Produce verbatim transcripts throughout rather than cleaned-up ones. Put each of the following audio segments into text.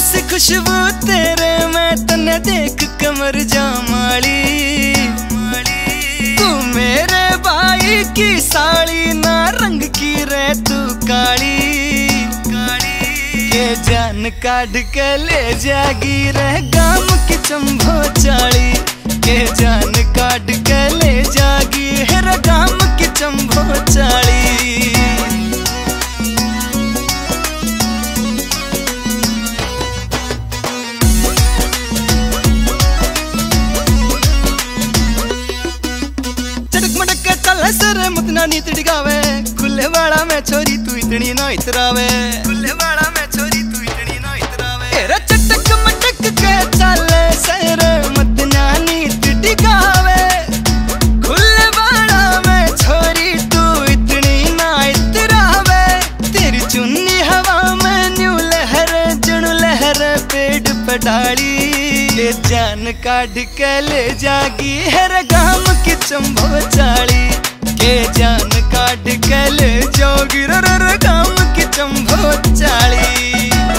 सी खुशबू तेरे मैं तन्ने देख कमर जामाली। तू मेरे भाई की साड़ी ना रंग की रे तू काली। के जान काढ़ के ले जागी रे गाम की चंभो चाली। के जान काढ़ के ले जागी रे गाम की चंभो चाली। सर मुतना नी तिड़गावे खुले वाला में छोरी तू इतनी ना इतरावे। खुले वाला में छोरी तू इतनी ना इतरावे। तेरा चटक मटक के चले सर मुतना नी तिड़गावे। खुले वाला में छोरी तू इतनी ना इतरावे। तेरी चुन्नी हवा में न्यू लहर जुनू लहर पेड़ पे डाली। ये जान काढ़ के ले जागी है गाम की चंभो चाली। के जान काढ़ के ले जाओगी रे गाम की चंभो चाली।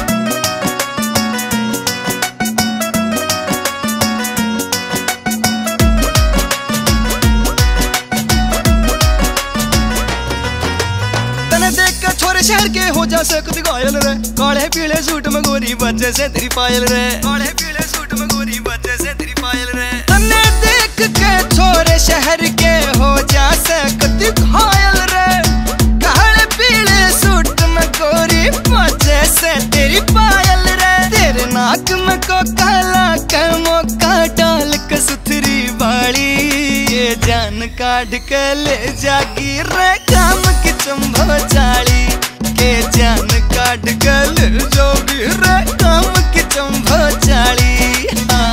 तने देख कर छोरे शहर के हो जा सकती घायल रे। काले पीले सूट में गोरी बच्चे से तेरी पायल रे। काले पीले सूट में गोरी बच्चे से तेरी पायल रे। तने देख के छोरे शहर के हो जा सकती घायल रे। काले पीले सूट में गोरी बच्चे से तेरी पायल रे। तेरे नाक में को काला कमो का डाल के सुथरी बाड़ी। ये जान काढ़ के ले जागी रे काम की चंभो चाली। के जान काढ़ के ले जागी रे काम की चंभो चाली। हाँ।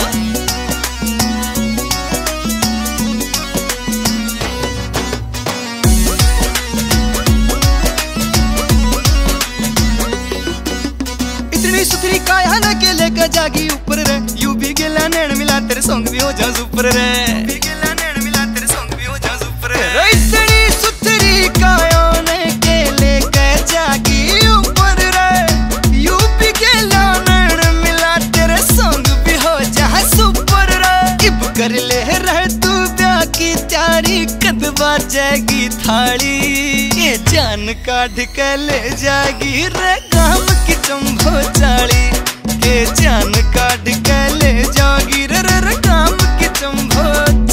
इतनी सुथरी काया न के लेकर जागी ऊपर रे। यू भी गिला नैन मिला तेरे सॉन्ग भी हो जा सुपर रे। गिला नैन मिला तेरे सॉन्ग भी हो जा सुपर रे। इतनी सुथरी काया ने के लेकर जागी ऊपर रे। यू भी गिला नैन मिला तेरे सॉन्ग भी हो जा सुपर रे। इब कर ले रह तू ब्याह की तैयारी कद बाजेगी थाली। ये जान काढ़ के ले जागी रे गाम की चंभो चाली। के जान काढ़ के ले जागी रे रे गाम की चंभो